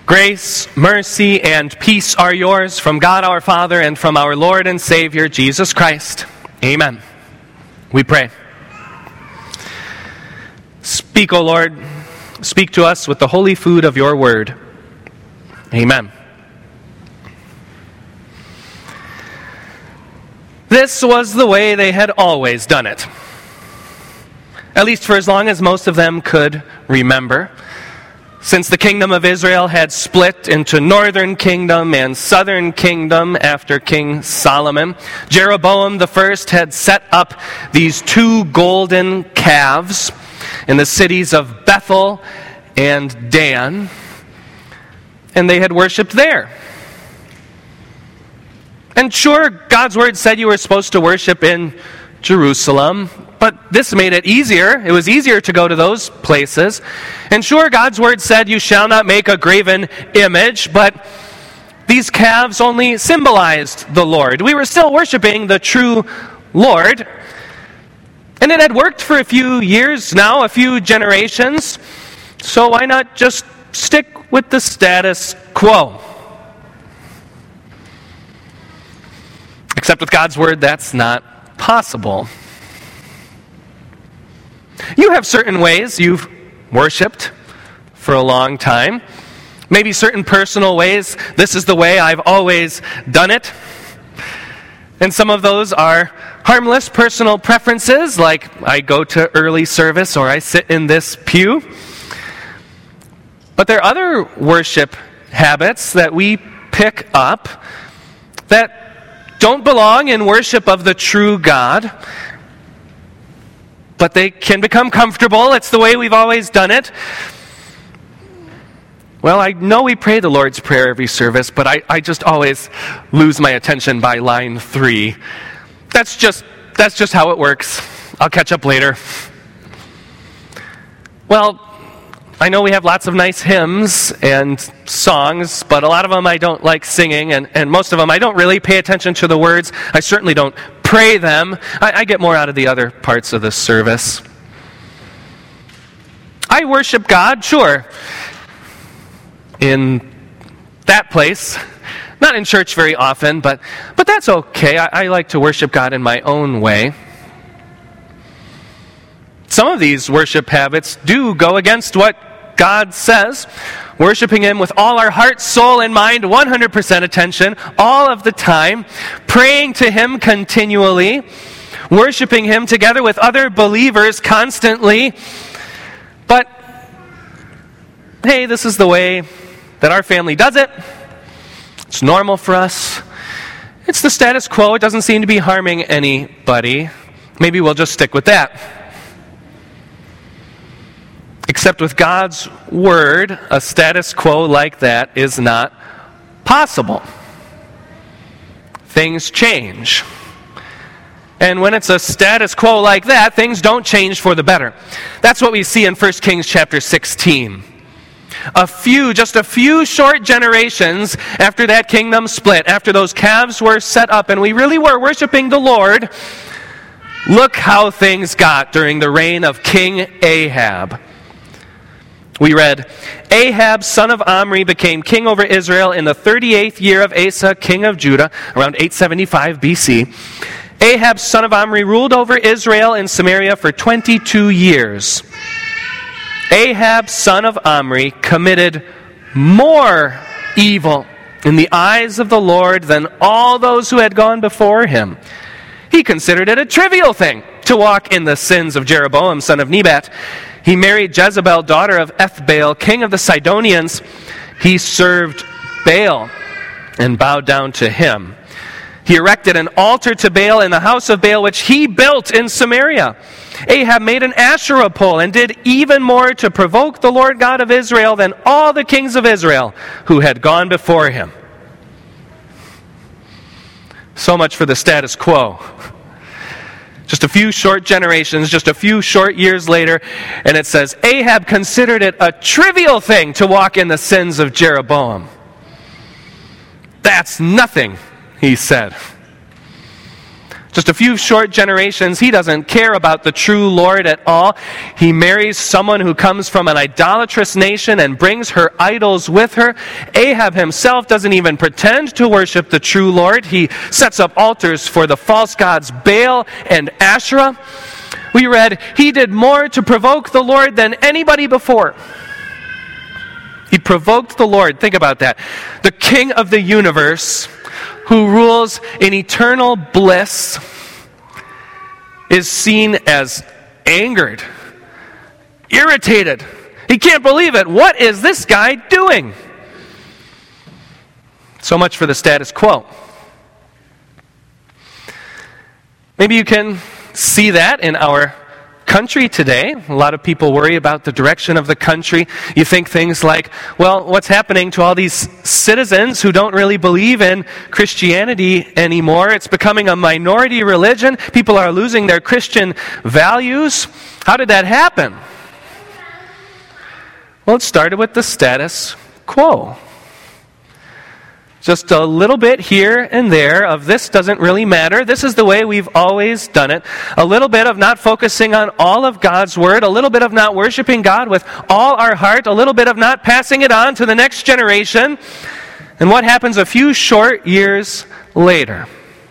Grace, mercy, and peace are yours from God our Father and from our Lord and Savior, Jesus Christ. Amen. We pray. Speak, O Lord. Speak to us with the holy food of your word. Amen. This was the way they had always done it, at least for as long as most of them could remember. Since the kingdom of Israel had split into northern kingdom and southern kingdom after King Solomon, Jeroboam the first had set up these two golden calves in the cities of Bethel and Dan, and they had worshipped there. And sure, God's word said you were supposed to worship in Jerusalem, but this made it easier. It was easier to go to those places. And sure, God's word said you shall not make a graven image, but these calves only symbolized the Lord. We were still worshiping the true Lord. And it had worked for a few years now, a few generations. So why not just stick with the status quo? Except with God's word, that's not possible. You have certain ways you've worshipped for a long time. Maybe certain personal ways. This is the way I've always done it. And some of those are harmless personal preferences, like I go to early service or I sit in this pew. But there are other worship habits that we pick up that don't belong in worship of the true God, but they can become comfortable. It's the way we've always done it. Well, I know we pray the Lord's Prayer every service, but I just always lose my attention by line 3. That's just how it works. I'll catch up later. Well, I know we have lots of nice hymns and songs, but a lot of them I don't like singing, and most of them I don't really pay attention to the words. I certainly don't pray them. I get more out of the other parts of the service. I worship God, sure, in that place. Not in church very often, but that's okay. I like to worship God in my own way. Some of these worship habits do go against what God says. Worshiping Him with all our heart, soul, and mind, 100% attention, all of the time. Praying to Him continually. Worshiping Him together with other believers constantly. But, hey, this is the way that our family does it. It's normal for us. It's the status quo. It doesn't seem to be harming anybody. Maybe we'll just stick with that. Except with God's word, a status quo like that is not possible. Things change. And when it's a status quo like that, things don't change for the better. That's what we see in 1 Kings chapter 16. Just a few short generations after that kingdom split, after those calves were set up and we really were worshiping the Lord, look how things got during the reign of King Ahab. We read, Ahab, son of Omri, became king over Israel in the 38th year of Asa, king of Judah, around 875 BC. Ahab, son of Omri, ruled over Israel in Samaria for 22 years. Ahab, son of Omri, committed more evil in the eyes of the Lord than all those who had gone before him. He considered it a trivial thing to walk in the sins of Jeroboam, son of Nebat. He married Jezebel, daughter of Ethbaal, king of the Sidonians. He served Baal and bowed down to him. He erected an altar to Baal in the house of Baal, which he built in Samaria. Ahab made an Asherah pole and did even more to provoke the Lord God of Israel than all the kings of Israel who had gone before him. So much for the status quo. Just a few short generations, just a few short years later, and it says, Ahab considered it a trivial thing to walk in the sins of Jeroboam. That's nothing, he said. Just a few short generations, he doesn't care about the true Lord at all. He marries someone who comes from an idolatrous nation and brings her idols with her. Ahab himself doesn't even pretend to worship the true Lord. He sets up altars for the false gods Baal and Asherah. We read, he did more to provoke the Lord than anybody before. He provoked the Lord. Think about that. The King of the universe, who rules in eternal bliss, is seen as angered, irritated. He can't believe it. What is this guy doing? So much for the status quo. Maybe you can see that in our country today. A lot of people worry about the direction of the country. You think things like, well, what's happening to all these citizens who don't really believe in Christianity anymore? It's becoming a minority religion. People are losing their Christian values. How did that happen? Well, it started with the status quo. Just a little bit here and there of this doesn't really matter. This is the way we've always done it. A little bit of not focusing on all of God's Word. A little bit of not worshiping God with all our heart. A little bit of not passing it on to the next generation. And what happens a few short years later?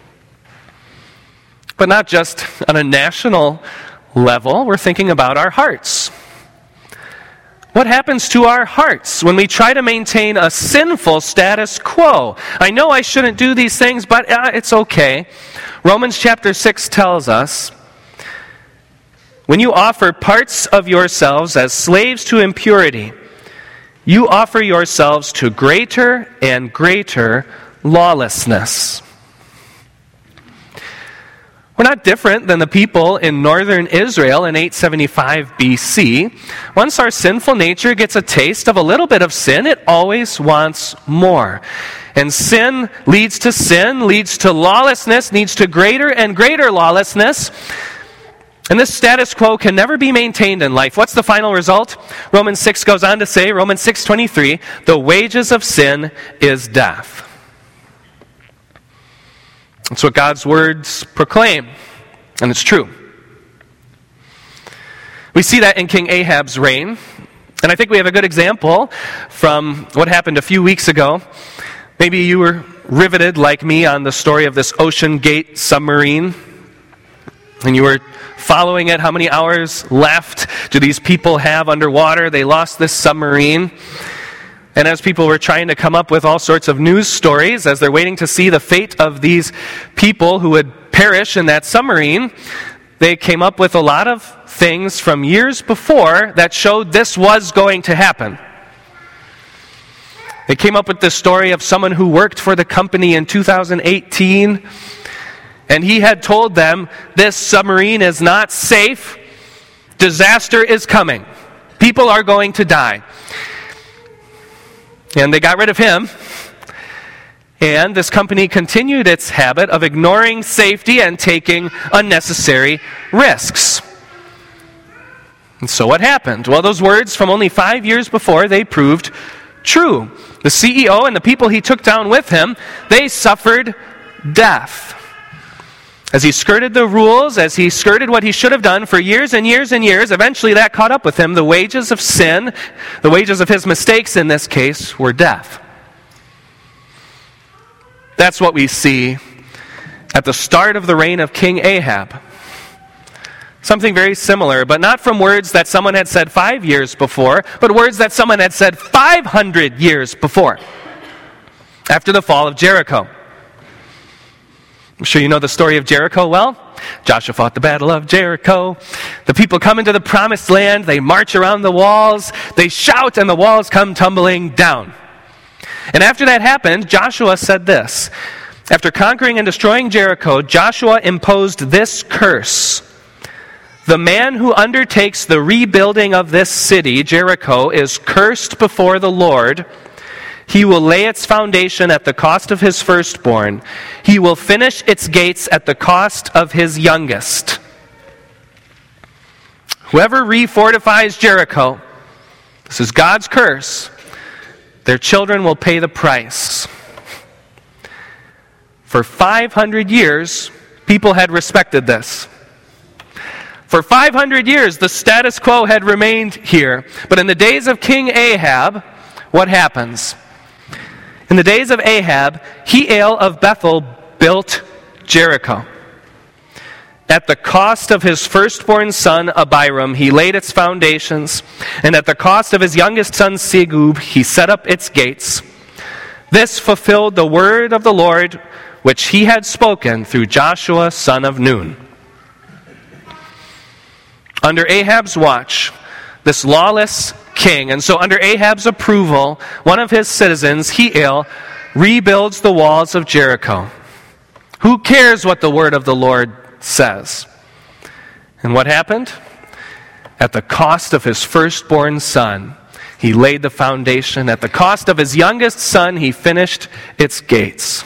But not just on a national level. We're thinking about our hearts. What happens to our hearts when we try to maintain a sinful status quo? I know I shouldn't do these things, but it's okay. Romans chapter 6 tells us, when you offer parts of yourselves as slaves to impurity, you offer yourselves to greater and greater lawlessness. We're not different than the people in northern Israel in 875 BC. Once our sinful nature gets a taste of a little bit of sin, it always wants more. And sin, leads to lawlessness, leads to greater and greater lawlessness. And this status quo can never be maintained in life. What's the final result? Romans 6 goes on to say, Romans 6:23, the wages of sin is death. That's what God's words proclaim, and it's true. We see that in King Ahab's reign, and I think we have a good example from what happened a few weeks ago. Maybe you were riveted like me on the story of this Ocean Gate submarine, and you were following it. How many hours left do these people have underwater? They lost this submarine. And as people were trying to come up with all sorts of news stories, as they're waiting to see the fate of these people who would perish in that submarine, they came up with a lot of things from years before that showed this was going to happen. They came up with this story of someone who worked for the company in 2018, and he had told them, this submarine is not safe, disaster is coming, people are going to die. And they got rid of him, and this company continued its habit of ignoring safety and taking unnecessary risks. And so what happened? Well, those words from only 5 years before, they proved true. The CEO and the people he took down with him, they suffered death. As he skirted the rules, as he skirted what he should have done for years and years and years, eventually that caught up with him. The wages of sin, the wages of his mistakes in this case, were death. That's what we see at the start of the reign of King Ahab. Something very similar, but not from words that someone had said 5 years before, but words that someone had said 500 years before, after the fall of Jericho. I'm sure you know the story of Jericho well. Joshua fought the battle of Jericho. The people come into the promised land. They march around the walls. They shout, and the walls come tumbling down. And after that happened, Joshua said this. After conquering and destroying Jericho, Joshua imposed this curse. The man who undertakes the rebuilding of this city, Jericho, is cursed before the Lord. He will lay its foundation at the cost of his firstborn. He will finish its gates at the cost of his youngest. Whoever refortifies Jericho, this is God's curse, their children will pay the price. For 500 years, People had respected this. For 500 years, the status quo had remained here. But in the days of King Ahab, what happens? In the days of Ahab, Hiel of Bethel built Jericho. At the cost of his firstborn son Abiram, he laid its foundations, and at the cost of his youngest son Segub, he set up its gates. This fulfilled the word of the Lord, which he had spoken through Joshua son of Nun. Under Ahab's watch, this lawless king, and so under Ahab's approval, one of his citizens, Hiel, rebuilds the walls of Jericho. Who cares what the word of the Lord says? And what happened? At the cost of his firstborn son, he laid the foundation. At the cost of his youngest son, he finished its gates.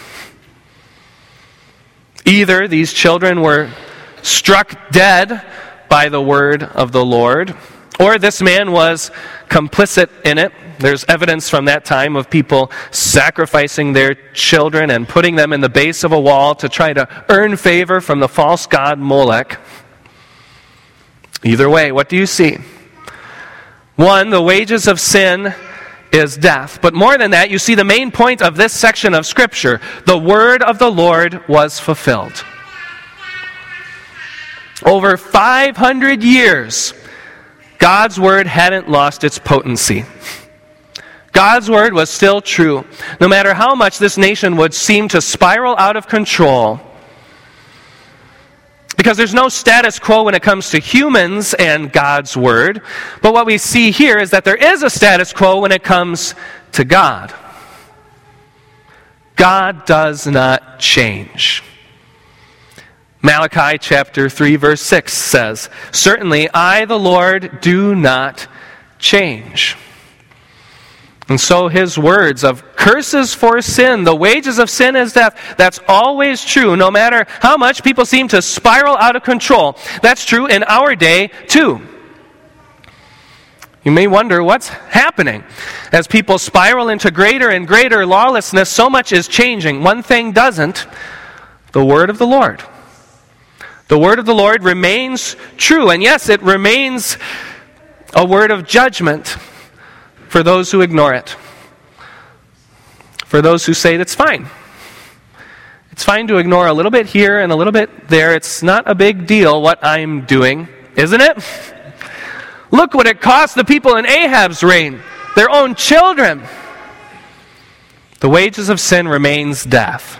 Either these children were struck dead by the word of the Lord, or this man was complicit in it. There's evidence from that time of people sacrificing their children and putting them in the base of a wall to try to earn favor from the false god Molech. Either way, what do you see? One, the wages of sin is death. But more than that, you see the main point of this section of Scripture. The word of the Lord was fulfilled. Over 500 years, God's word hadn't lost its potency. God's word was still true. No matter how much this nation would seem to spiral out of control, because there's no status quo when it comes to humans and God's word. But what we see here is that there is a status quo when it comes to God. God does not change. Malachi chapter 3 verse 6 says, "Certainly I, the Lord, do not change." And so his words of curses for sin, the wages of sin is death, that's always true, no matter how much people seem to spiral out of control. That's true in our day, too. You may wonder what's happening. As people spiral into greater and greater lawlessness, so much is changing. One thing doesn't: the word of the Lord. The word of the Lord remains true, and yes, it remains a word of judgment for those who ignore it. For those who say it's fine. It's fine to ignore a little bit here and a little bit there. It's not a big deal what I'm doing, isn't it? Look what it cost the people in Ahab's reign, their own children. The wages of sin remains death.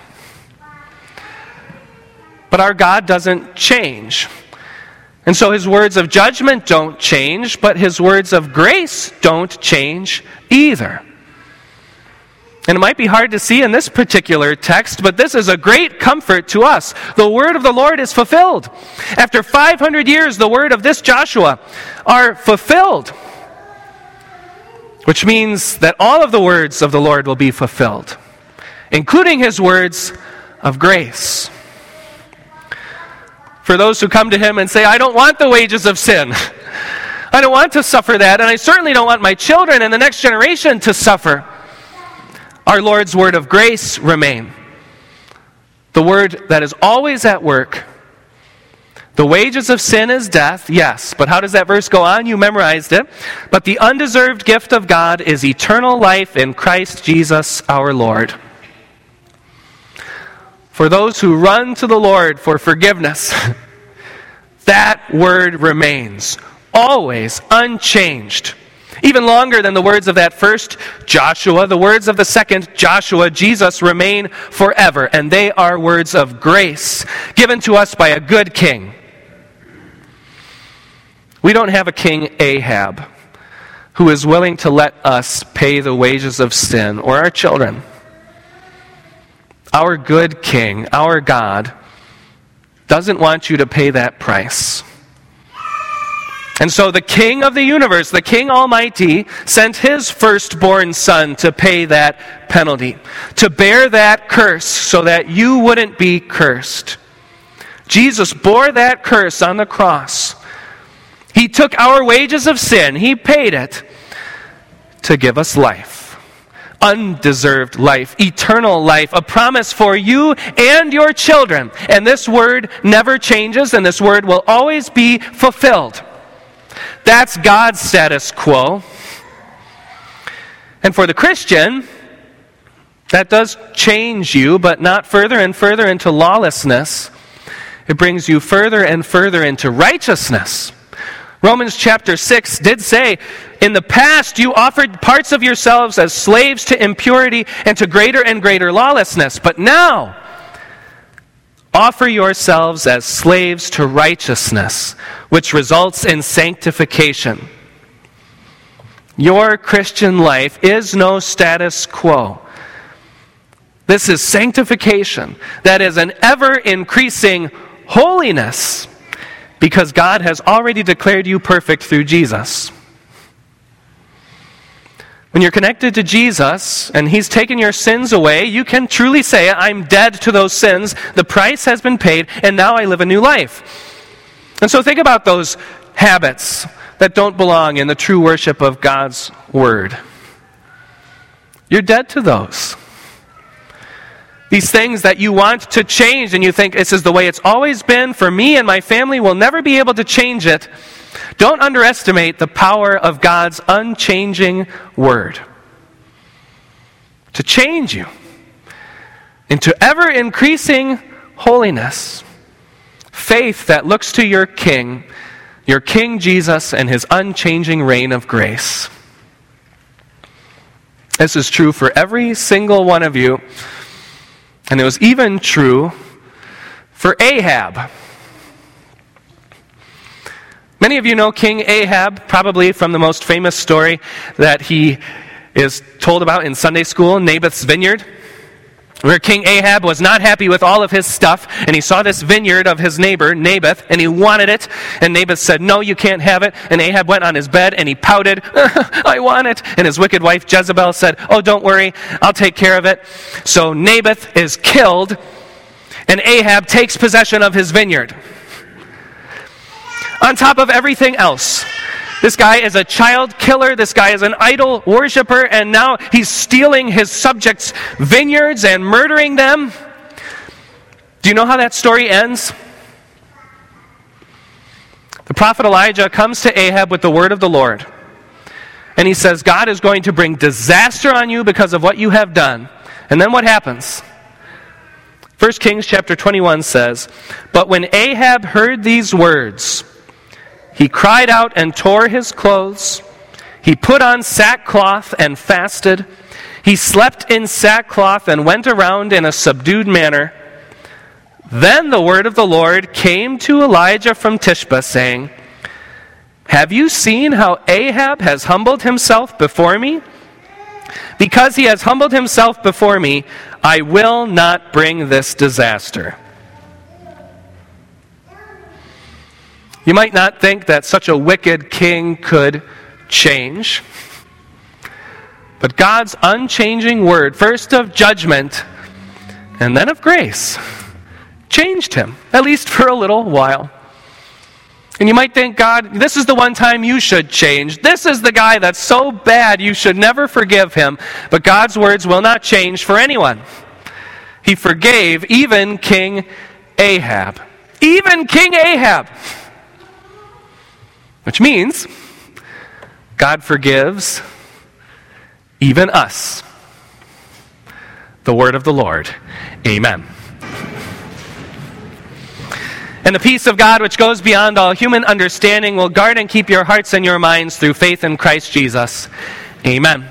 But our God doesn't change. And so his words of judgment don't change, but his words of grace don't change either. And it might be hard to see in this particular text, but this is a great comfort to us. The word of the Lord is fulfilled. After 500 years, the word of this Joshua are fulfilled. Which means that all of the words of the Lord will be fulfilled, including his words of grace. For those who come to him and say, "I don't want the wages of sin. I don't want to suffer that, and I certainly don't want my children and the next generation to suffer," our Lord's word of grace remain. The word that is always at work. The wages of sin is death, yes. But how does that verse go on? You memorized it. But the undeserved gift of God is eternal life in Christ Jesus our Lord. For those who run to the Lord for forgiveness, that word remains always unchanged. Even longer than the words of that first Joshua, the words of the second Joshua, Jesus, remain forever. And they are words of grace given to us by a good king. We don't have a king Ahab who is willing to let us pay the wages of sin or our children. Our good king, our God, doesn't want you to pay that price. And so the king of the universe, the king almighty, sent his firstborn son to pay that penalty, to bear that curse so that you wouldn't be cursed. Jesus bore that curse on the cross. He took our wages of sin, he paid it to give us life. undeserved life, eternal life, a promise for you and your children. And this word never changes, and this word will always be fulfilled. That's God's status quo. And for the Christian, that does change you, but not further and further into lawlessness. It brings you further and further into righteousness. Romans chapter 6 did say, in the past you offered parts of yourselves as slaves to impurity and to greater and greater lawlessness. But now, offer yourselves as slaves to righteousness, which results in sanctification. Your Christian life is no status quo. This is sanctification. That is an ever-increasing holiness, because God has already declared you perfect through Jesus. When you're connected to Jesus and He's taken your sins away, you can truly say, I'm dead to those sins, the price has been paid, and now I live a new life. And so think about those habits that don't belong in the true worship of God's Word. You're dead to those. These things that you want to change and you think this is the way it's always been for me and my family, will never be able to change it. Don't underestimate the power of God's unchanging Word to change you into ever-increasing holiness. Faith that looks to your King Jesus, and His unchanging reign of grace. This is true for every single one of you. And it was even true for Ahab. Many of you know King Ahab, probably from the most famous story that he is told about in Sunday school, Naboth's vineyard, where King Ahab was not happy with all of his stuff, and he saw this vineyard of his neighbor, Naboth, and he wanted it, and Naboth said, no, you can't have it, and Ahab went on his bed, and he pouted, I want it, and his wicked wife Jezebel said, oh, don't worry, I'll take care of it. So Naboth is killed, and Ahab takes possession of his vineyard. On top of everything else, this guy is a child killer. This guy is an idol worshiper. And now he's stealing his subjects' vineyards and murdering them. Do you know how that story ends? The prophet Elijah comes to Ahab with the word of the Lord. And he says, God is going to bring disaster on you because of what you have done. And then what happens? 1 Kings chapter 21 says, but when Ahab heard these words, he cried out and tore his clothes. He put on sackcloth and fasted. He slept in sackcloth and went around in a subdued manner. Then the word of the Lord came to Elijah from Tishbe, saying, have you seen how Ahab has humbled himself before me? Because he has humbled himself before me, I will not bring this disaster. You might not think that such a wicked king could change. But God's unchanging word, first of judgment and then of grace, changed him, at least for a little while. And you might think, God, this is the one time you should change. This is the guy that's so bad you should never forgive him. But God's words will not change for anyone. He forgave even King Ahab. Even King Ahab! Which means God forgives even us. The word of the Lord. Amen. And the peace of God, which goes beyond all human understanding, will guard and keep your hearts and your minds through faith in Christ Jesus. Amen.